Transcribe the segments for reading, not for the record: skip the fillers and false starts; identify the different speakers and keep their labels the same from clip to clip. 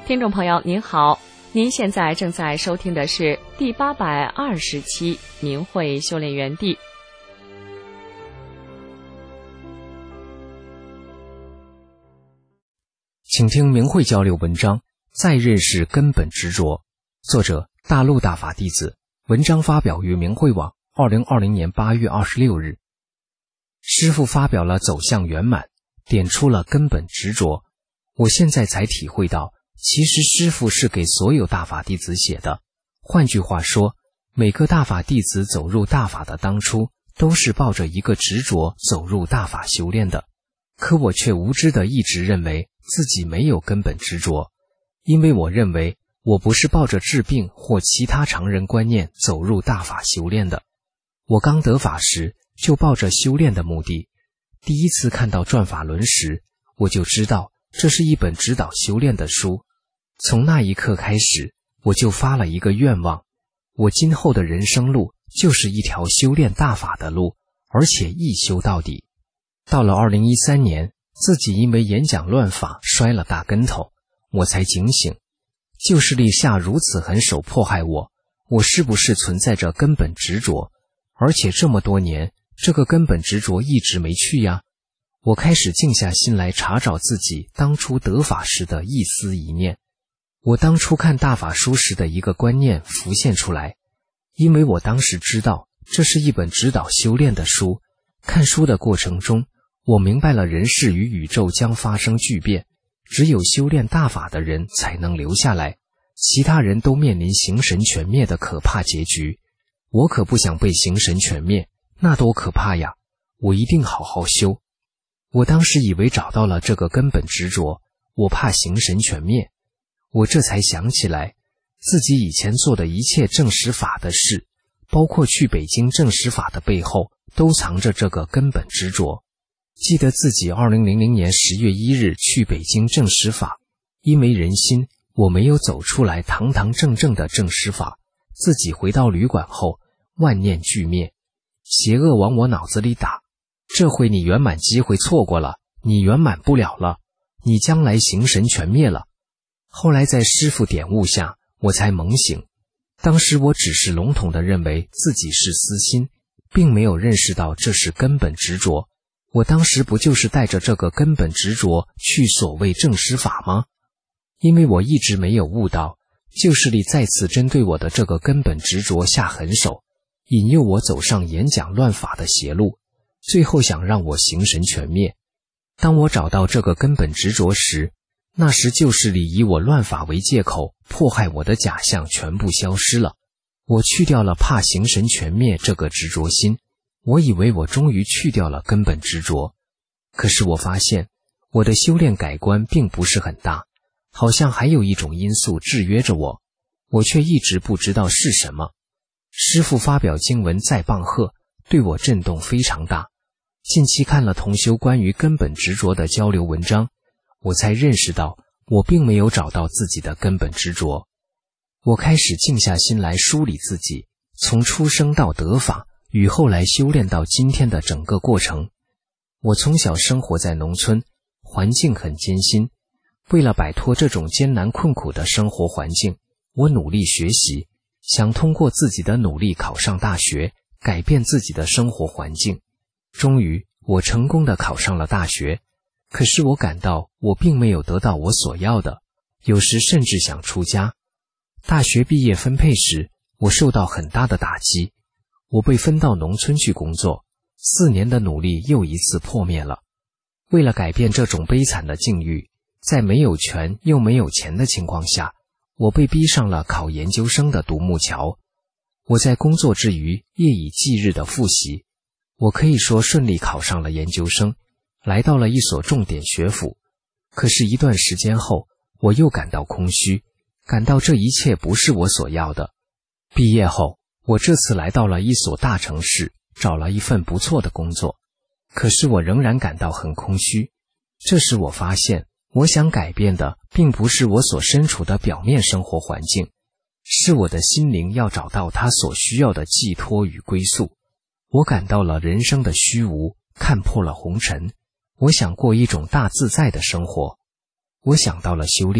Speaker 1: 听众朋友您好，您现在正在收听的是第820期明慧修炼园地。
Speaker 2: 请听明慧交流文章，再认识根本执着。作者大陆大法弟子，文章发表于明慧网2020年8月26日。师父发表了走向圆满，点出了根本执着。我现在才体会到，其实师父是给所有大法弟子写的。换句话说，每个大法弟子走入大法的当初，都是抱着一个执着走入大法修炼的。可我却无知地一直认为自己没有根本执着，因为我认为我不是抱着治病或其他常人观念走入大法修炼的。我刚得法时就抱着修炼的目的，第一次看到转法轮时，我就知道这是一本指导修炼的书。从那一刻开始，我就发了一个愿望，我今后的人生路就是一条修炼大法的路，而且一修到底。到了2013年，自己因为演讲乱法摔了大跟头，我才警醒，旧势力下如此狠手迫害我，我是不是存在着根本执着？而且这么多年，这个根本执着一直没去呀。我开始静下心来查找自己当初得法时的一丝一念。我当初看大法书时的一个观念浮现出来，因为我当时知道这是一本指导修炼的书。看书的过程中，我明白了人世与宇宙将发生巨变，只有修炼大法的人才能留下来，其他人都面临形神全灭的可怕结局。我可不想被形神全灭，那多可怕呀！我一定好好修。我当时以为找到了这个根本执着，我怕形神全灭。我这才想起来，自己以前做的一切证实法的事，包括去北京证实法的背后，都藏着这个根本执着。记得自己2000年10月1日去北京证实法，因为人心，我没有走出来堂堂正正的证实法。自己回到旅馆后，万念俱灭，邪恶往我脑子里打，这回你圆满机会错过了，你圆满不了了，你将来形神全灭了。后来在师父点悟下，我才猛醒。当时我只是笼统地认为自己是私心，并没有认识到这是根本执着。我当时不就是带着这个根本执着去所谓证实法吗？因为我一直没有悟到，旧势力再次针对我的这个根本执着下狠手，引诱我走上演讲乱法的邪路，最后想让我形神全灭。当我找到这个根本执着时，那时旧势力以我乱法为借口迫害我的假象全部消失了，我去掉了怕形神全灭这个执着心。我以为我终于去掉了根本执着，可是我发现我的修炼改观并不是很大，好像还有一种因素制约着我，我却一直不知道是什么。师父发表经文再棒喝，对我震动非常大。近期看了同修关于根本执着的交流文章，我才认识到我并没有找到自己的根本执着。我开始静下心来梳理自己，从出生到得法与后来修炼到今天的整个过程。我从小生活在农村，环境很艰辛，为了摆脱这种艰难困苦的生活环境，我努力学习，想通过自己的努力考上大学，改变自己的生活环境。终于，我成功地考上了大学，可是我感到我并没有得到我所要的，有时甚至想出家。大学毕业分配时，我受到很大的打击，我被分到农村去工作，4年的努力又一次破灭了。为了改变这种悲惨的境遇，在没有权又没有钱的情况下，我被逼上了考研究生的独木桥。我在工作之余夜以继日的复习，我可以说顺利考上了研究生，来到了一所重点学府。可是一段时间后，我又感到空虚，感到这一切不是我所要的。毕业后，我这次来到了一所大城市，找了一份不错的工作，可是我仍然感到很空虚。这时我发现，我想改变的并不是我所身处的表面生活环境，是我的心灵要找到它所需要的寄托与归宿。我感到了人生的虚无，看破了红尘，我想过一种大自在的生活。我想到了修炼，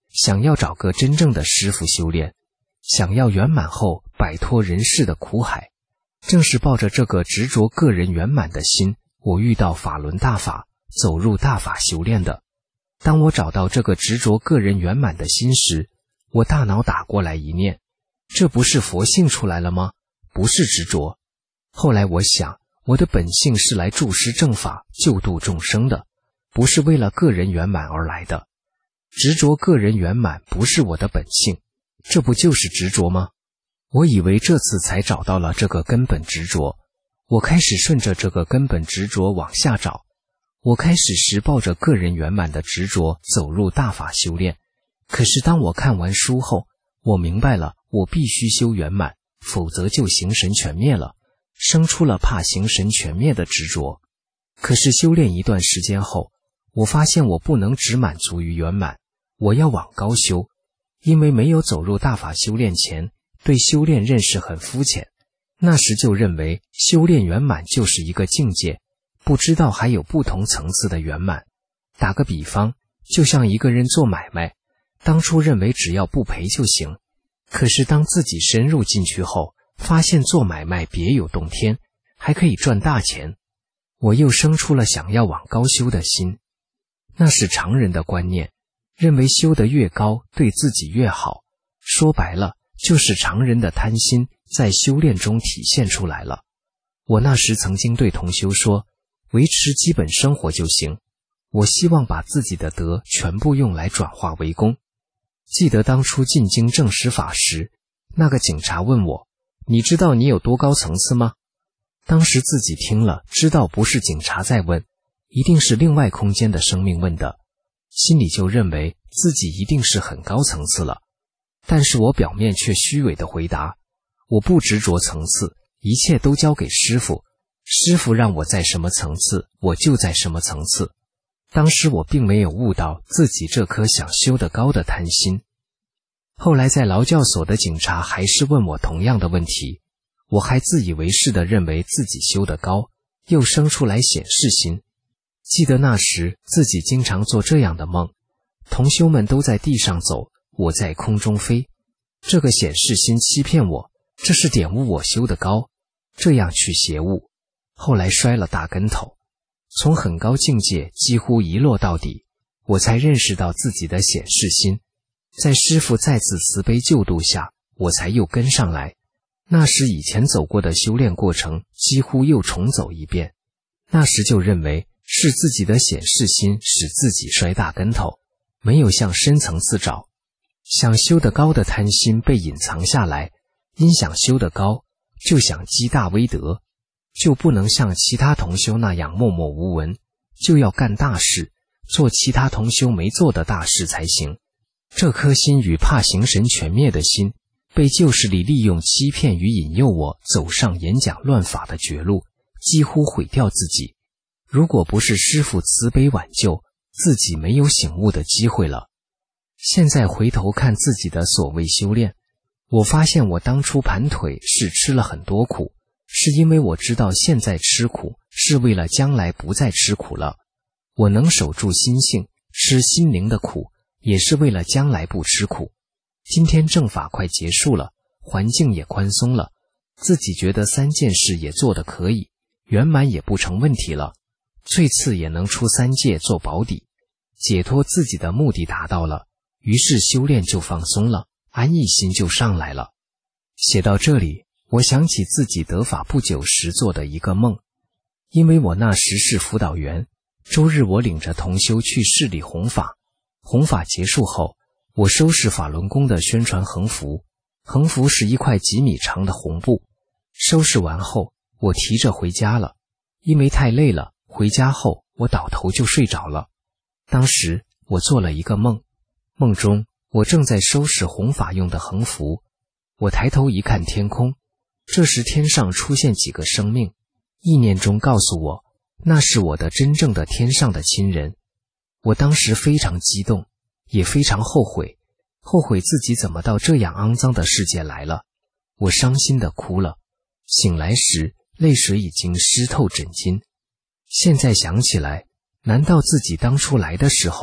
Speaker 2: 想要找个真正的师父修炼，想要圆满后摆脱人世的苦海。正是抱着这个执着个人圆满的心，我遇到法轮大法，走入大法修炼的。当我找到这个执着个人圆满的心时，我大脑打过来一念，这不是佛性出来了吗？不是执着。后来我想，我的本性是来助师正法，救度众生的，不是为了个人圆满而来的。执着个人圆满不是我的本性，这不就是执着吗？我以为这次才找到了这个根本执着，我开始顺着这个根本执着往下找。我开始时抱着个人圆满的执着走入大法修炼，可是当我看完书后，我明白了，我必须修圆满，否则就形神全灭了，生出了怕形神全灭的执着。可是修炼一段时间后，我发现我不能只满足于圆满，我要往高修。因为没有走入大法修炼前，对修炼认识很肤浅，那时就认为修炼圆满就是一个境界，不知道还有不同层次的圆满。打个比方，就像一个人做买卖，当初认为只要不赔就行，可是当自己深入进去后，发现做买卖别有洞天，还可以赚大钱。我又生出了想要往高修的心。那是常人的观念，认为修得越高对自己越好，说白了就是常人的贪心在修炼中体现出来了。我那时曾经对同修说，维持基本生活就行，我希望把自己的德全部用来转化为功。记得当初进京证实法时，那个警察问我，你知道你有多高层次吗？当时自己听了，知道不是警察在问，一定是另外空间的生命问的，心里就认为自己一定是很高层次了。但是我表面却虚伪地回答，我不执着层次，一切都交给师父，师父让我在什么层次，我就在什么层次。当时我并没有悟到自己这颗想修得高的贪心。后来在劳教所的警察还是问我同样的问题，我还自以为是地认为自己修得高，又生出来显示心。记得那时自己经常做这样的梦，同修们都在地上走，我在空中飞，这个显示心欺骗我，这是点悟我修得高，这样去邪悟。后来摔了大跟头，从很高境界几乎一落到底，我才认识到自己的显示心。在师父再次慈悲救度下，我才又跟上来。那时以前走过的修炼过程几乎又重走一遍，那时就认为是自己的显示心使自己摔大跟头，没有向深层次找。想修得高的贪心被隐藏下来，因想修得高，就想积大威德，就不能像其他同修那样默默无闻，就要干大事，做其他同修没做的大事才行。这颗心与怕形神全灭的心，被旧势力利用欺骗与引诱我走上演讲乱法的绝路，几乎毁掉自己。如果不是师父慈悲挽救，自己没有醒悟的机会了。现在回头看自己的所谓修炼，我发现我当初盘腿是吃了很多苦，是因为我知道现在吃苦是为了将来不再吃苦了。我能守住心性，吃心灵的苦，也是为了将来不吃苦。今天正法快结束了，环境也宽松了，自己觉得3件事也做得可以，圆满也不成问题了，最次也能出3界做保底，解脱自己的目的达到了，于是修炼就放松了，安逸心就上来了。写到这里，我想起自己得法不久时做的一个梦。因为我那时是辅导员，周日我领着同修去市里弘法，弘法结束后，我收拾法轮功的宣传横幅，横幅是一块几米长的红布。收拾完后，我提着回家了，因为太累了，回家后我倒头就睡着了。当时我做了一个梦，梦中我正在收拾弘法用的横幅，我抬头一看天空，这时天上出现几个生命，意念中告诉我，那是我的真正的天上的亲人。我当时非常激动，也非常后悔自己怎么到这样肮脏的世界来了。我伤心地哭了，醒来时泪水已经湿透枕巾。现在想起来，难道自己当初来的时候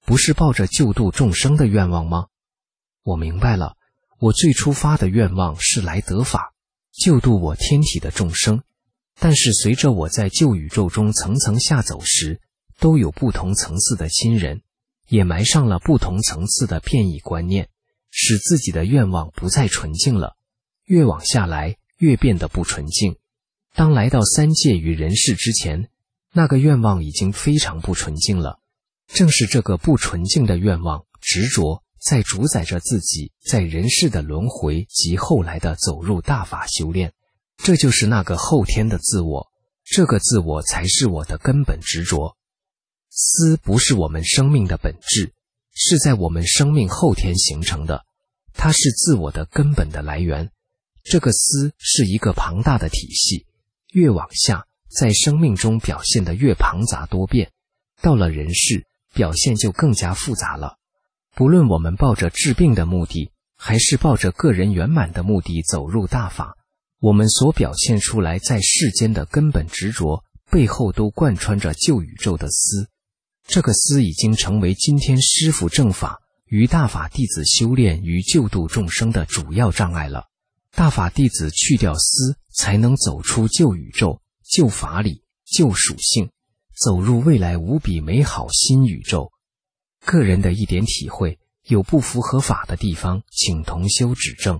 Speaker 2: 不是抱着救度众生的愿望吗？我明白了，我最初发的愿望是来得法，救度我天体的众生，但是随着我在旧宇宙中层层下走时，都有不同层次的亲人，也埋上了不同层次的变异观念，使自己的愿望不再纯净了，越往下来越变得不纯净。当来到三界与人世之前，那个愿望已经非常不纯净了。正是这个不纯净的愿望执着，在主宰着自己在人世的轮回及后来的走入大法修炼。这就是那个后天的自我，这个自我才是我的根本执着。思不是我们生命的本质，是在我们生命后天形成的，它是自我的根本的来源。这个思是一个庞大的体系，越往下，在生命中表现得越庞杂多变，到了人世，表现就更加复杂了。不论我们抱着治病的目的，还是抱着个人圆满的目的走入大法，我们所表现出来在世间的根本执着，背后都贯穿着旧宇宙的思。这个思已经成为今天师父正法与大法弟子修炼与救度众生的主要障碍了。大法弟子去掉思，才能走出旧宇宙、旧法理、旧属性，走入未来无比美好新宇宙。个人的一点体会，有不符合法的地方，请同修指正。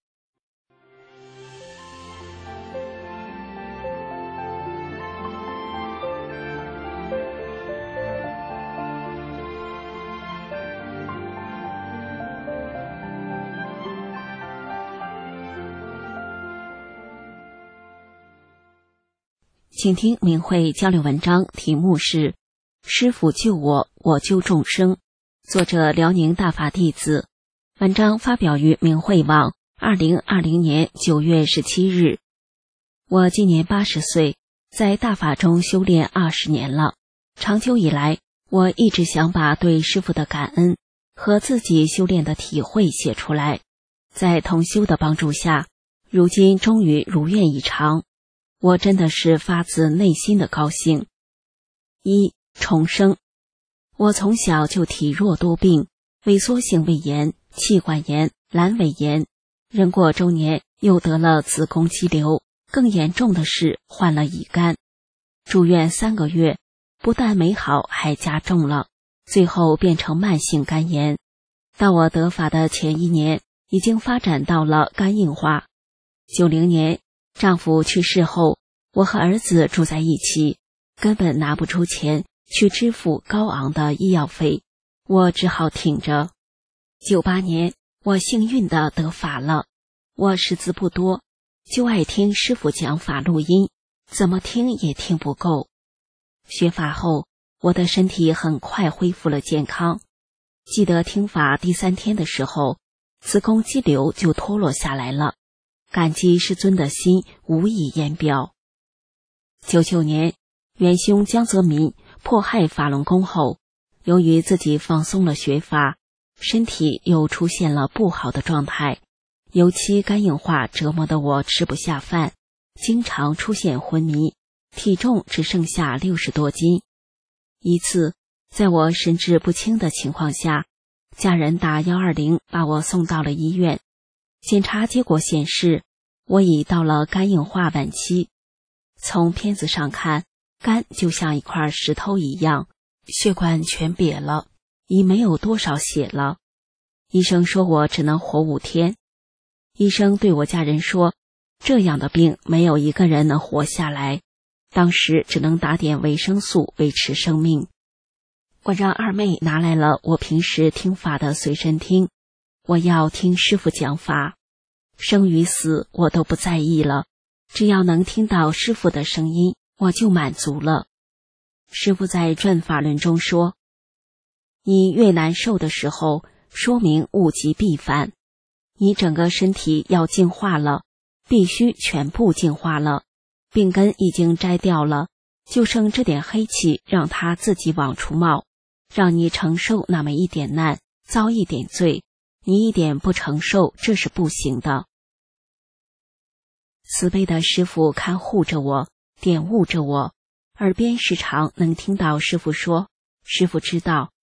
Speaker 3: 请听明慧交流文章，题目是师父救我，我救众生，作者辽宁大法弟子。文章发表于明慧网2020年9月17日。我今年80岁，在大法中修炼20年了。长久以来，我一直想把对师父的感恩和自己修炼的体会写出来。在同修的帮助下，如今终于如愿以偿。我真的是发自内心的高兴。一、重生。我从小就体弱多病，萎缩性胃炎、气管炎、阑尾炎，人过中年又得了子宫肌瘤，更严重的是患了乙肝。住院3个月，不但没好，还加重了，最后变成慢性肝炎。到我得法的前1年，已经发展到了肝硬化。90年丈夫去世后，我和儿子住在一起，根本拿不出钱去支付高昂的医药费，我只好挺着。98年，我幸运地得法了。我识字不多，就爱听师父讲法录音，怎么听也听不够。学法后，我的身体很快恢复了健康。记得听法第3天的时候，子宫肌瘤就脱落下来了。感激师尊的心无以言表。99年，元凶江泽民迫害法轮功后，由于自己放松了学法，身体又出现了不好的状态，尤其肝硬化折磨得我吃不下饭，经常出现昏迷，体重只剩下60多斤。一次，在我神志不清的情况下，家人打120把我送到了医院。检查结果显示，我已到了肝硬化晚期。从片子上看，肝就像一块石头一样，血管全瘪了，已没有多少血了。医生说我只能活5天。医生对我家人说，这样的病没有一个人能活下来，当时只能打点维生素维持生命。我让二妹拿来了我平时听法的随身听，我要听师父讲法，生与死我都不在意了，只要能听到师父的声音，我就满足了。师父在转法轮中说，你越难受的时候，说明物极必反，你整个身体要净化了，必须全部净化了，病根已经摘掉了，就剩这点黑气让它自己往出冒，让你承受那么一点难，遭一点罪，你一点不承受，这是不行的。慈悲的师父看护着我，点悟着我，耳边时常能听到师父说，师父知道，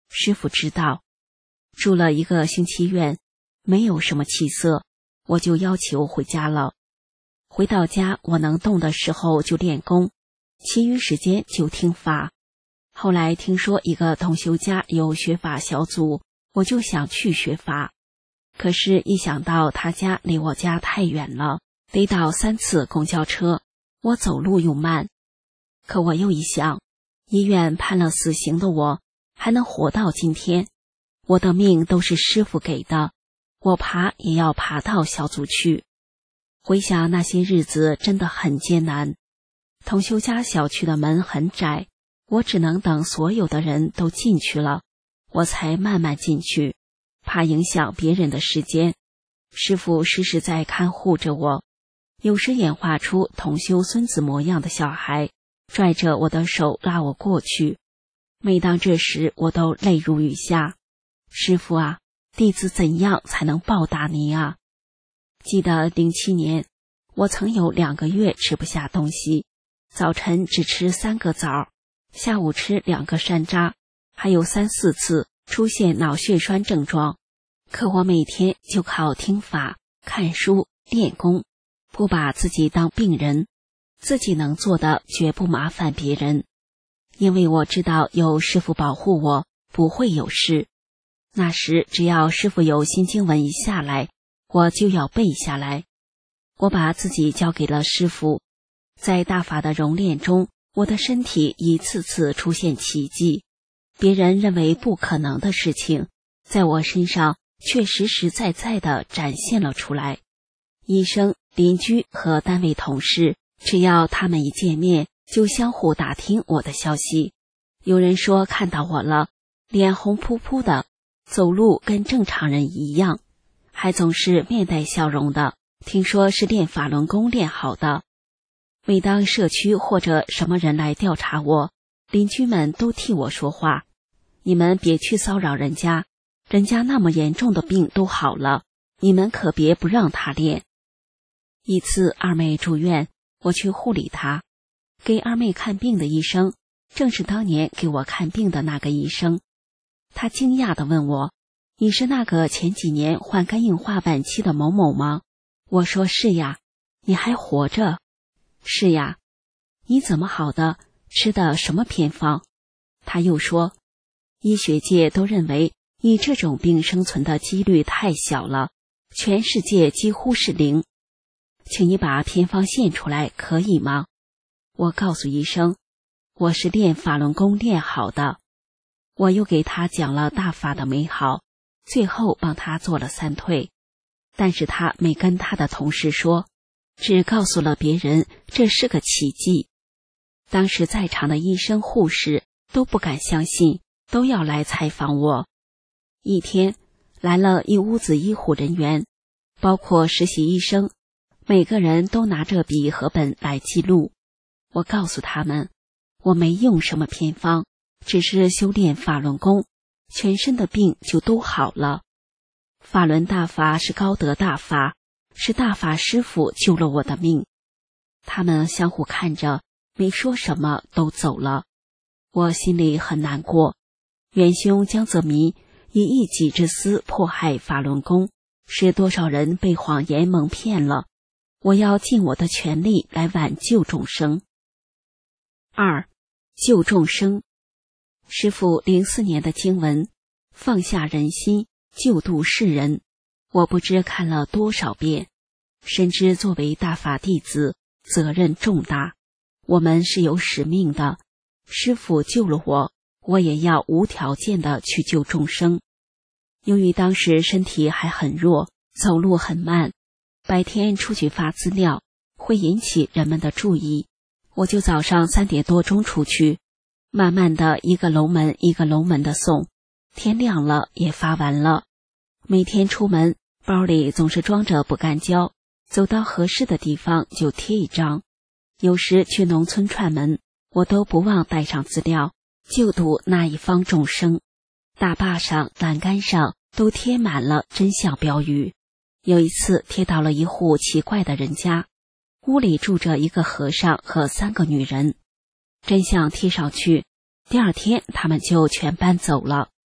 Speaker 3: 师父知道。住了1个星期院，没有什么气色，我就要求回家了。回到家，我能动的时候就练功，其余时间就听法。后来听说一个同修家有学法小组，我就想去学法。可是一想到他家离我家太远了，得倒3次公交车，我走路又慢。可我又一想，医院判了死刑的我，还能活到今天，我的命都是师父给的，我爬也要爬到小组去。回想那些日子真的很艰难。同修家小区的门很窄，我只能等所有的人都进去了，我才慢慢进去，怕影响别人的时间。师父时时在看护着我，有时演化出同修孙子模样的小孩，拽着我的手拉我过去。每当这时，我都泪如雨下。师父啊，弟子怎样才能报答你啊？记得07年，我曾有2个月吃不下东西，早晨只吃3个枣，下午吃2个山楂，还有3、4次出现脑血栓症状。可我每天就靠听法、看书、练功，不把自己当病人，自己能做的绝不麻烦别人，因为我知道有师父保护我，不会有事。那时只要师父有新经文一下来，我就要背下来。我把自己交给了师父，在大法的熔炼中，我的身体一次次出现奇迹，别人认为不可能的事情，在我身上却实实在在地展现了出来。医生、邻居和单位同事，只要他们一见面，就相互打听我的消息。有人说看到我了，脸红扑扑的，走路跟正常人一样，还总是面带笑容的，听说是练法轮功练好的。每当社区或者什么人来调查我，邻居们都替我说话，你们别去骚扰人家，人家那么严重的病都好了，你们可别不让他练。一次二妹住院，我去护理她，给二妹看病的医生正是当年给我看病的那个医生。他惊讶地问我，你是那个前几年患肝硬化晚期的某某吗？我说是呀。你还活着？是呀。你怎么好的？吃的什么偏方？他又说，医学界都认为你这种病生存的几率太小了，全世界几乎是0，请你把偏方献出来可以吗？我告诉医生，我是练法轮功练好的。我又给他讲了大法的美好，最后帮他做了3退，但是他没跟他的同事说，只告诉了别人这是个奇迹。当时在场的医生护士都不敢相信，都要来采访我。一天来了一屋子医护人员，包括实习医生，每个人都拿着笔和本来记录。我告诉他们，我没用什么偏方，只是修炼法轮功，全身的病就都好了。法轮大法是高德大法，是大法师父救了我的命。他们相互看着，没说什么，都走了。我心里很难过，元凶江泽民以一己之私迫害法轮功，使多少人被谎言蒙骗了。我要尽我的全力来挽救众生。2. 救众生。师父04年的经文，放下人心，救度世人，我不知看了多少遍，深知作为大法弟子，责任重大，我们是有使命的。师父救了我，我也要无条件的去救众生。由于当时身体还很弱，走路很慢，白天出去发资料会引起人们的注意，我就早上3点多钟出去，慢慢的一个楼门一个楼门的送，天亮了也发完了。每天出门，包里总是装着不干胶，走到合适的地方就贴一张。有时去农村串门，我都不忘带上资料，救度那一方众生。大坝上、栏杆上都贴满了真相标语。有一次贴到了一户奇怪的人家，屋里住着一个和尚和3个女人。真相贴上去，第2天他们就全搬走了。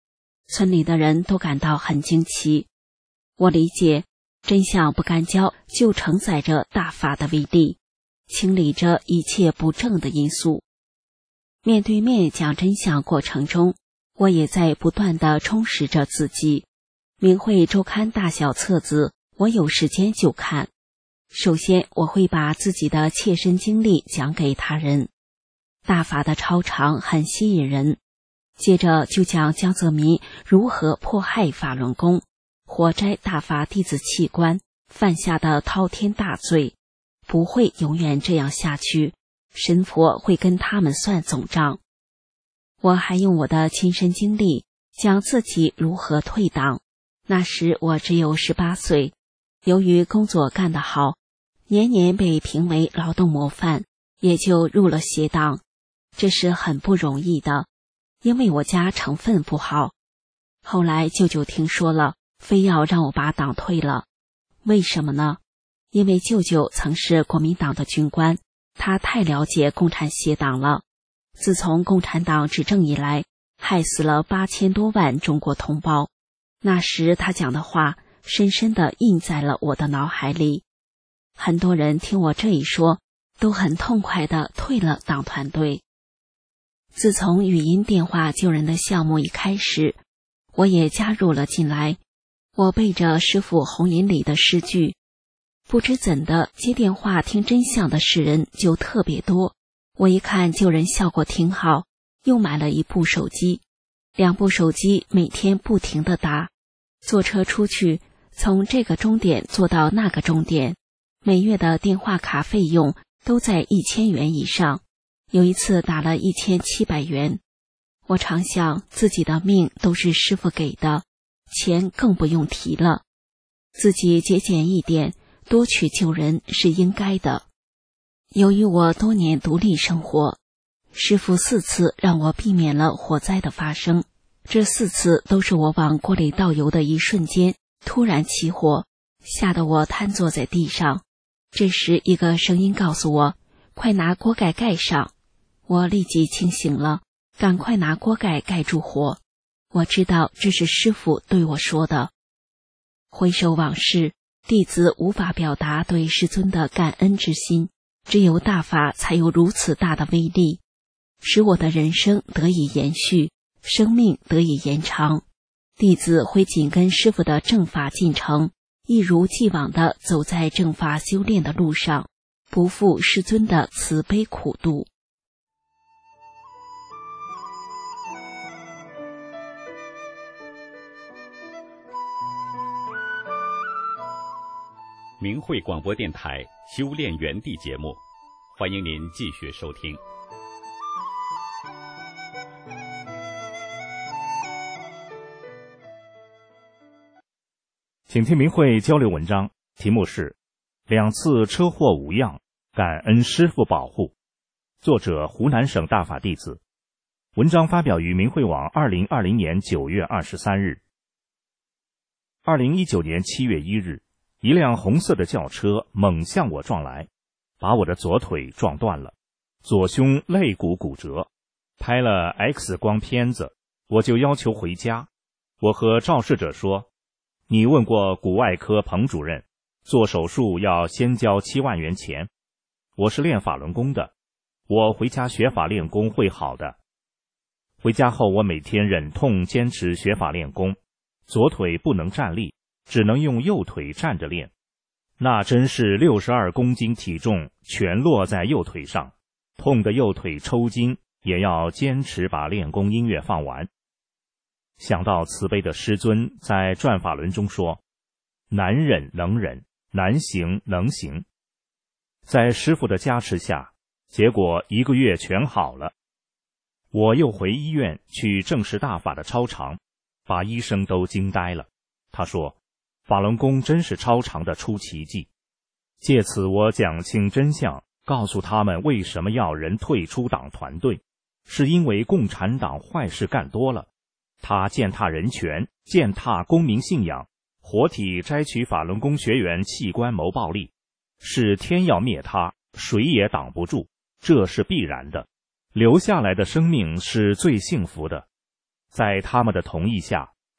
Speaker 3: 村里的人都感到很惊奇。我理解，真相不干焦就承载着大法的威力，清理着一切不正的因素。面对面讲真相过程中，我也在不断地充实着自己。明慧周刊大小册子，我有时间就看。首先，我会把自己的切身经历讲给他人。大法的超常很吸引人。接着就讲江泽民如何迫害法轮功，活摘大法弟子器官，犯下的滔天大罪，不会永远这样下去，神佛会跟他们算总账。我还用我的亲身经历讲自己如何退党。那时我只有18岁，由于工作干得好，年年被评为劳动模范，也就入了邪党。这是很不容易的，因为我家成分不好。后来舅舅听说了，非要让我把党退了。为什么呢？因为舅舅曾是国民党的军官，他太了解共产邪党了。自从共产党执政以来，害死了8000多万中国同胞。那时他讲的话深深地印在了我的脑海里。很多人听我这一说，都很痛快地退了党团队。自从语音电话救人的项目一开始，我也加入了进来。我背着师父红银里的诗句，不知怎的，接电话听真相的世人就特别多。我一看救人效果挺好，又买了1部手机，2部手机每天不停地打。坐车出去，从这个终点坐到那个终点，每月的电话卡费用都在1000元以上。有一次打了1700元。我常想自己的命都是师父给的，钱更不用提了。自己节俭一点，多去救人是应该的。由于我多年独立生活，师父4次让我避免了火灾的发生。这4次都是我往锅里倒油的一瞬间突然起火，吓得我瘫坐在地上。这时一个声音告诉我，快拿锅盖盖上。我立即清醒了，赶快拿锅盖盖住火。我知道这是师父对我说的。回首往事，弟子无法表达对师尊的感恩之心，只有大法才有如此大的威力，使我的人生得以延续，生命得以延长。弟子会紧跟师父的正法进程，一如既往地走在正法修炼的路上，不负师尊的慈悲苦度。
Speaker 4: 明慧广播电台修炼园地节目，欢迎您继续收听。
Speaker 5: 请听明慧交流文章，题目是2次车祸无恙，感恩师父保护。作者湖南省大法弟子。文章发表于明慧网2020年9月23日。2019年7月1日，一辆红色的轿车猛向我撞来，把我的左腿撞断了，左胸肋骨骨折。拍了 X 光片子，我就要求回家。我和肇事者说，你问过骨外科彭主任，做手术要先交7万元钱。我是练法轮功的，我回家学法练功会好的。回家后，我每天忍痛坚持学法练功，左腿不能站立，只能用右腿站着练。那真是62公斤体重全落在右腿上，痛得右腿抽筋，也要坚持把练功音乐放完。想到慈悲的师尊在转法轮中说，难忍能忍，难行能行。在师父的加持下，结果1个月全好了。我又回医院去证实大法的超常，把医生都惊呆了。他说，法轮功真是超常的出奇迹。借此我讲清真相，告诉他们为什么要人退出党团队，是因为共产党坏事干多了，他践踏人权，践踏公民信仰，活体摘取法轮功学员器官谋暴利，是天要灭他，谁也挡不住，这是必然的。留下来的生命是最幸福的。在他们的同意下，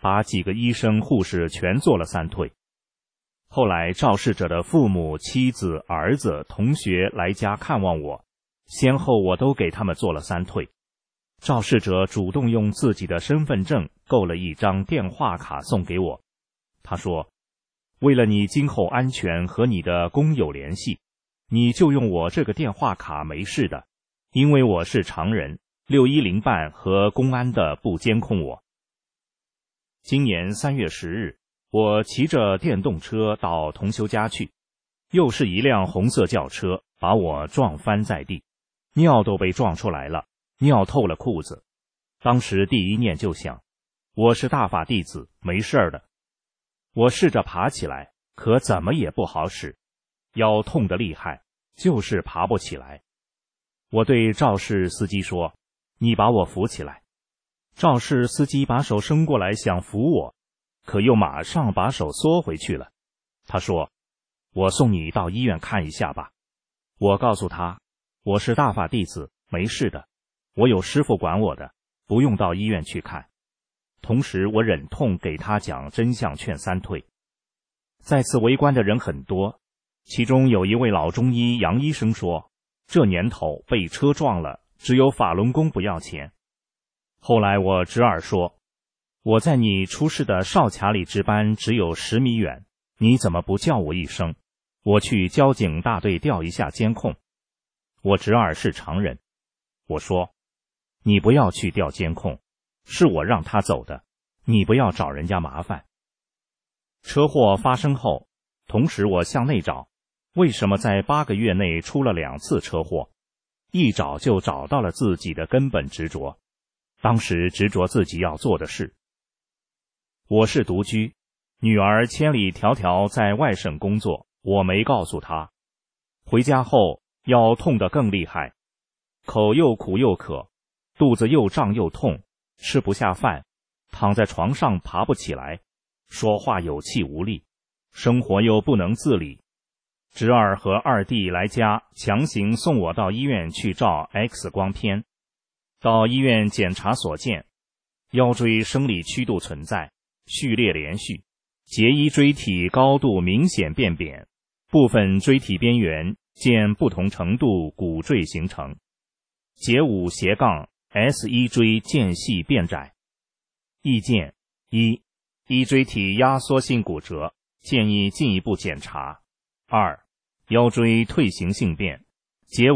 Speaker 5: 把几个医生护士全做了3退。后来肇事者的父母、妻子、儿子、同学来家看望我，先后我都给他们做了3退。肇事者主动用自己的身份证购了一张电话卡送给我，他说，为了你今后安全和你的工友联系，你就用我这个电话卡没事的，因为我是常人，610办和公安的不监控我。今年3月10日，我骑着电动车到同修家去，又是一辆红色轿车把我撞翻在地，尿都被撞出来了，尿透了裤子。当时第一念就想，我是大法弟子，没事的。我试着爬起来，可怎么也不好使，腰痛得厉害，就是爬不起来。我对肇事司机说，你把我扶起来。肇事司机把手伸过来想扶我，可又马上把手缩回去了。他说，我送你到医院看一下吧。我告诉他，我是大法弟子，没事的，我有师父管我的，不用到医院去看。同时我忍痛给他讲真相劝3退。再次围观的人很多，其中有一位老中医杨医生说，这年头被车撞了，只有法轮功不要钱。后来我侄儿说，我在你出事的哨卡里值班只有10米远，你怎么不叫我一声，我去交警大队调一下监控。我侄儿是常人，我说，你不要去调监控，是我让他走的，你不要找人家麻烦。车祸发生后，同时我向内找，为什么在8个月内出了2次车祸？一找就找到了自己的根本执着，当时执着自己要做的事。我是独居，女儿千里迢迢在外省工作，我没告诉她。回家后腰痛得更厉害，口又苦又渴，肚子又胀又痛，吃不下饭，躺在床上爬不起来，说话有气无力，生活又不能自理。侄儿和二弟来家，强行送我到医院去照 X 光片。到医院检查所见，腰椎生理曲度存在，序列连续，结一椎体高度明显变扁，部分椎体边缘见不同程度骨赘形成，结5/S1 椎间隙变窄。意见：一椎体压缩性骨折，建议进一步检查。2、腰椎退行性变，结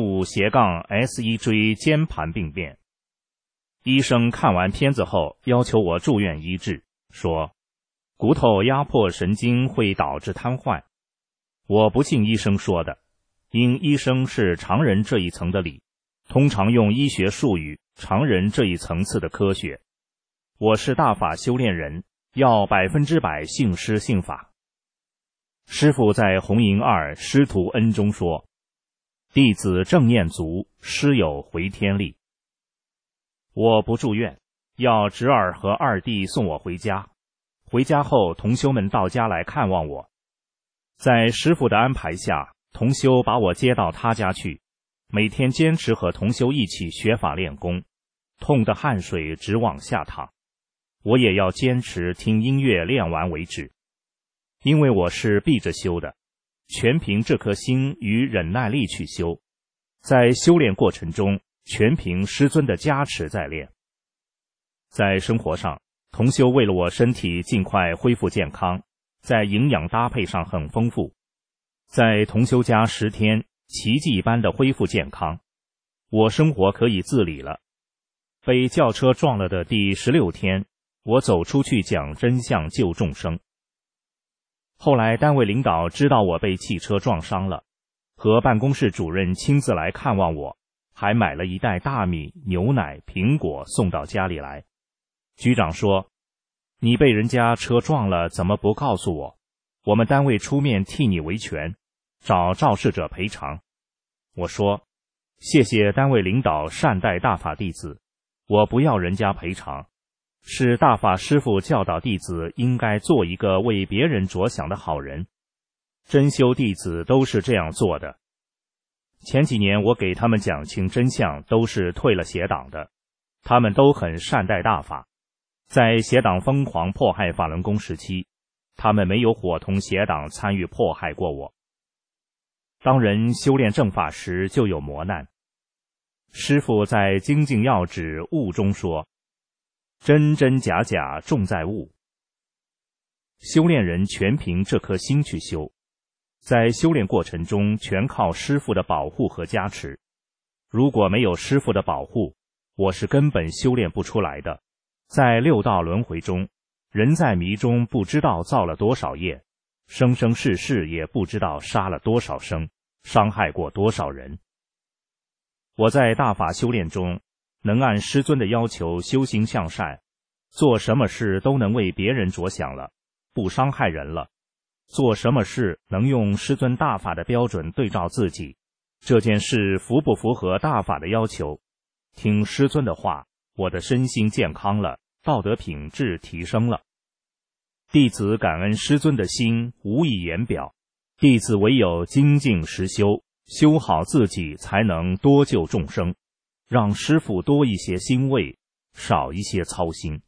Speaker 5: 5/S1 椎间盘病变。医生看完片子后要求我住院医治，说骨头压迫神经会导致瘫痪。我不信医生说的，因医生是常人这一层的理，通常用医学术语，常人这一层次的科学。我是大法修炼人，要100%信师信法。师父在弘营2师徒恩中说，弟子正念足，师有回天力。我不住院，要侄儿和二弟送我回家。回家后，同修们到家来看望我。在师父的安排下，同修把我接到他家去，每天坚持和同修一起学法练功，痛的汗水直往下淌。我也要坚持听音乐练完为止，因为我是闭着修的，全凭这颗心与忍耐力去修。在修炼过程中，全凭师尊的加持在练。在生活上，同修为了我身体尽快恢复健康，在营养搭配上很丰富。在同修家10天，奇迹般的恢复健康，我生活可以自理了。被轿车撞了的第16天，我走出去讲真相救众生。后来单位领导知道我被汽车撞伤了，和办公室主任亲自来看望我，还买了一袋大米、牛奶、苹果送到家里来。局长说，你被人家车撞了，怎么不告诉我？我们单位出面替你维权，找肇事者赔偿。我说，谢谢单位领导善待大法弟子，我不要人家赔偿，是大法师父教导弟子应该做一个为别人着想的好人，真修弟子都是这样做的。前几年我给他们讲清真相，都是退了邪党的，他们都很善待大法。 在邪党疯狂迫害法轮功时期，他们没有伙同邪党参与迫害过我。当人修炼正法时就有磨难。师父在《精进要旨悟》中说，真真假假重在悟。修炼人全凭这颗心去修，在修炼过程中全靠师父的保护和加持。如果没有师父的保护，我是根本修炼不出来的。在六道轮回中，人在迷中不知道造了多少业，生生世世也不知道杀了多少生，伤害过多少人。我在大法修炼中，能按师尊的要求修行向善，做什么事都能为别人着想了，不伤害人了。做什么事能用师尊大法的标准对照自己，这件事符不符合大法的要求？听师尊的话，我的身心健康了，道德品质提升了。弟子感恩师尊的心无以言表，弟子唯有精进实修，修好自己，才能多救众生，让师父多一些欣慰，少一些操心。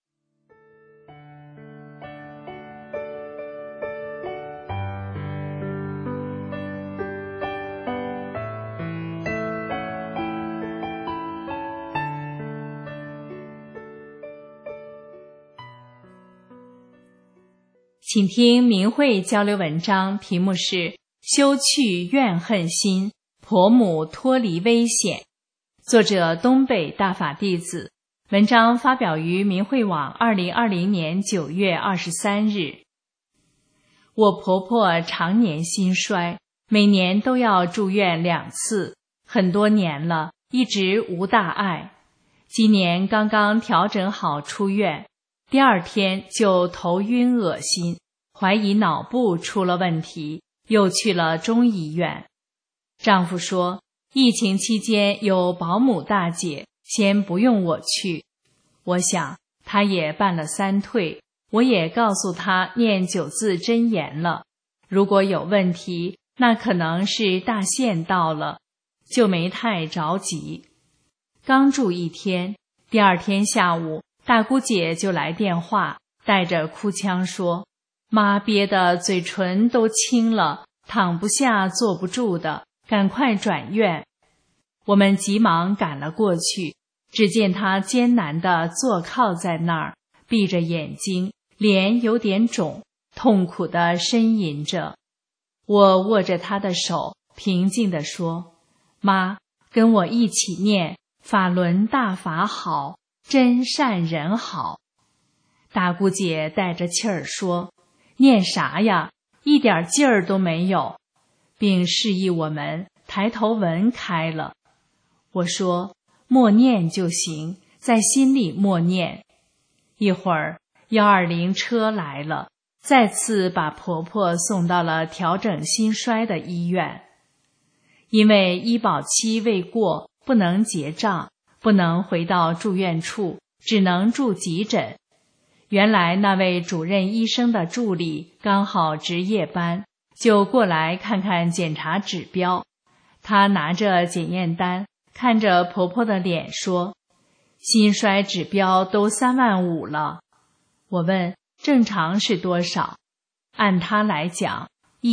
Speaker 1: 请听明慧交流文章，题目是修去怨恨心，婆母脱离危险，作者东北大法弟子，文章发表于明慧网2020年9月23日。我婆婆常年心衰，每年都要住院2次，很多年了，一直无大碍。今年刚刚调整好出院，第二天就头晕恶心，怀疑脑部出了问题，又去了中医院。丈夫说，疫情期间有保姆大姐，先不用我去。我想她也办了3退，我也告诉她念9字真言了，如果有问题，那可能是大限到了，就没太着急。刚住1天，第二天下午，大姑姐就来电话，带着哭腔说，妈憋得嘴唇都青了，躺不下坐不住的，赶快转院。我们急忙赶了过去，只见她艰难地坐靠在那儿，闭着眼睛，脸有点肿，痛苦地呻吟着。我握着她的手，平静地说，妈，跟我一起念法轮大法好，真善人好。大姑姐带着气儿说，念啥呀，一点劲儿都没有，并示意我们抬头纹开了。我说，默念就行，在心里默念。一会儿120车来了，再次把婆婆送到了调整心衰的医院。因为医保期未过，不能结账，不能回到住院处，只能住急诊。原来那位主任医生的助理刚好值夜班，就过来看看检查指标。他拿着检验单，看着婆婆的脸说，心衰指标都35000了。我问正常是多少，按他来讲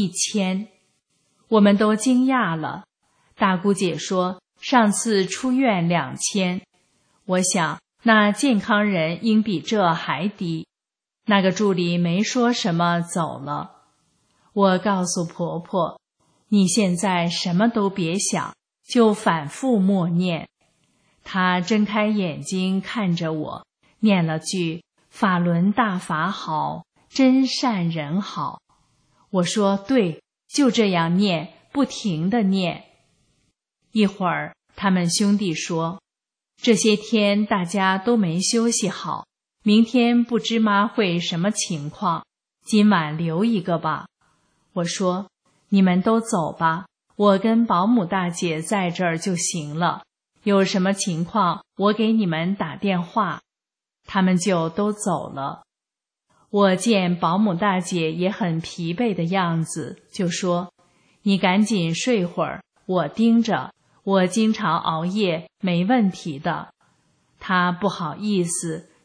Speaker 1: 1000。我们都惊讶了。大姑姐说，上次出院2000。我想那健康人应比这还低。那个助理没说什么，走了。我告诉婆婆，你现在什么都别想，就反复默念。她睁开眼睛看着我，念了句法轮大法好，真善人好。我说对，就这样念，不停地念。一会儿他们兄弟说，这些天大家都没休息好，明天不知妈会什么情况，今晚留一个吧。我说，你们都走吧，我跟保姆大姐在这儿就行了，有什么情况我给你们打电话。他们就都走了。我见保姆大姐也很疲惫的样子，就说，你赶紧睡会儿，我盯着，我经常熬夜，没问题的。她不好意思，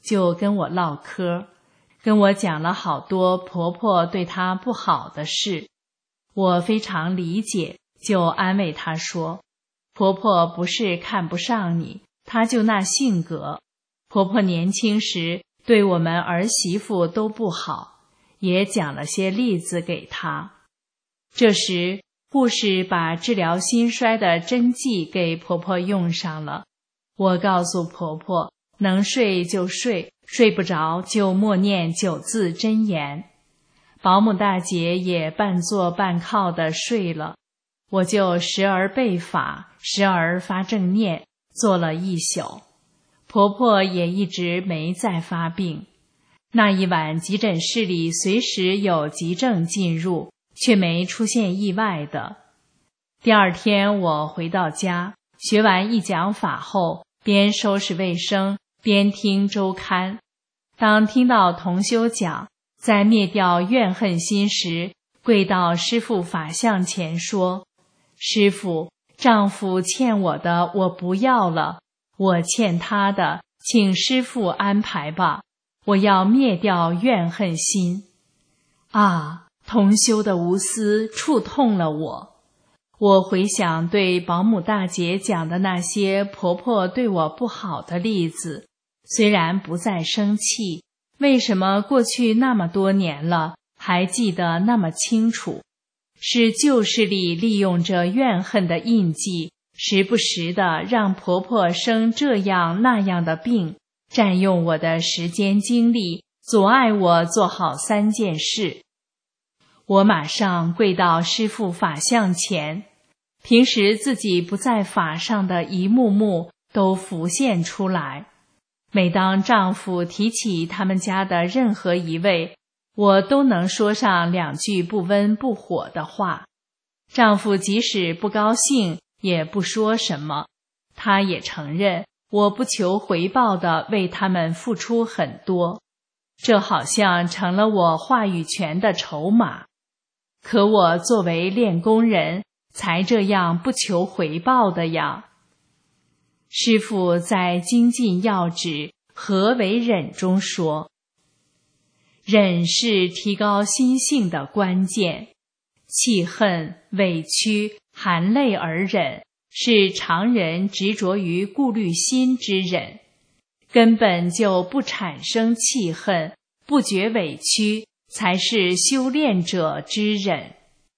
Speaker 1: 就跟我唠嗑，跟我讲了好多婆婆对她不好的事。我非常理解，就安慰她说，婆婆不是看不上你，她就那性格。婆婆年轻时对我们儿媳妇都不好，也讲了些例子给她。这时护士把治疗心衰的针剂给婆婆用上了。我告诉婆婆，能睡就睡，睡不着就默念9字真言。保姆大姐也半坐半靠地睡了，我就时而背法，时而发正念，做了1宿。婆婆也一直没再发病。那一晚急诊室里随时有急症进入，却没出现意外的。第二天我回到家，学完一讲法后，边收拾卫生边听周刊。当听到同修讲在灭掉怨恨心时，跪到师父法像前说，师父，丈夫欠我的我不要了，我欠他的请师父安排吧，我要灭掉怨恨心。啊，同修的无私触痛了我。我回想对保姆大姐讲的那些婆婆对我不好的例子，虽然不再生气，为什么过去那么多年了，还记得那么清楚？是旧势力利用着怨恨的印记，时不时地让婆婆生这样那样的病，占用我的时间精力，阻碍我做好3件事。我马上跪到师父法像前，平时自己不在法上的一幕幕都浮现出来。每当丈夫提起他们家的任何一位，我都能说上2句不温不火的话。丈夫即使不高兴也不说什么，他也承认我不求回报地为他们付出很多，这好像成了我话语权的筹码。可我作为练功人，才这样不求回报的呀。师父在精进要旨何为忍中说，忍是提高心性的关键，气恨、委屈、含泪而忍，是常人执着于顾虑心之忍，根本就不产生气恨，不觉委屈，才是修炼者之忍。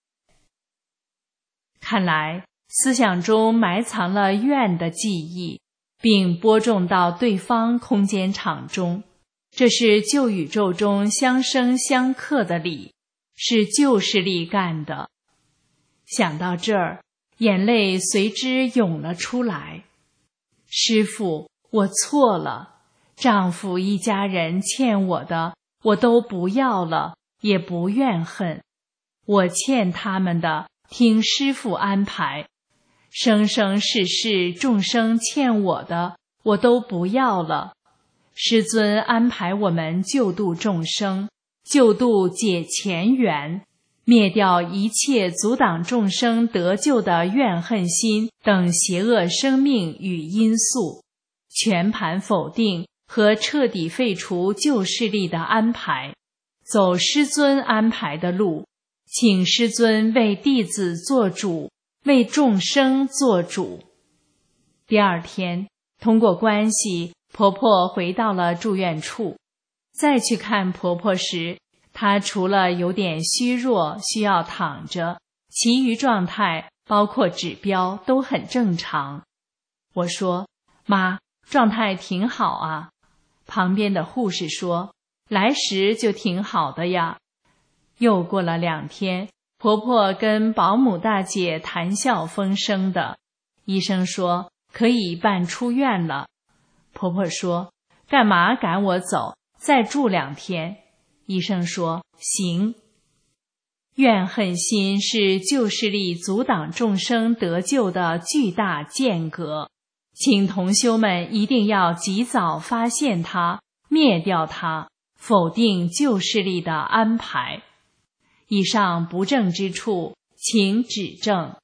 Speaker 1: 看来思想中埋藏了怨的记忆，并播种到对方空间场中，这是旧宇宙中相生相克的理，是旧势力干的。想到这儿，眼泪随之涌了出来。师父，我错了，丈夫一家人欠我的，我都不要了，也不怨恨。我欠他们的，听师父安排。生生世世众生欠我的，我都不要了。师尊安排我们救度众生，救度解前缘，灭掉一切阻挡众生得救的怨恨心等邪恶生命与因素，全盘否定和彻底废除旧势力的安排，走师尊安排的路，请师尊为弟子做主，为众生做主。第二天，通过关系，婆婆回到了住院处。再去看婆婆时，她除了有点虚弱，需要躺着，其余状态包括指标都很正常。我说，妈，状态挺好啊。旁边的护士说，来时就挺好的呀。又过了2天，婆婆跟保姆大姐谈笑风生的，医生说可以办出院了。婆婆说，干嘛赶我走，再住2天。医生说行。怨恨心是旧势力阻挡众生得救的巨大间隔，请同修们一定要及早发现它，灭掉它，否定旧势力的安排。以上不正之处，请指正。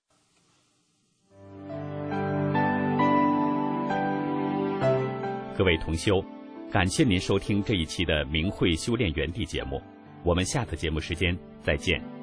Speaker 4: 各位同修， 感谢您收听这一期的明慧修炼园地节目，我们下次节目时间再见。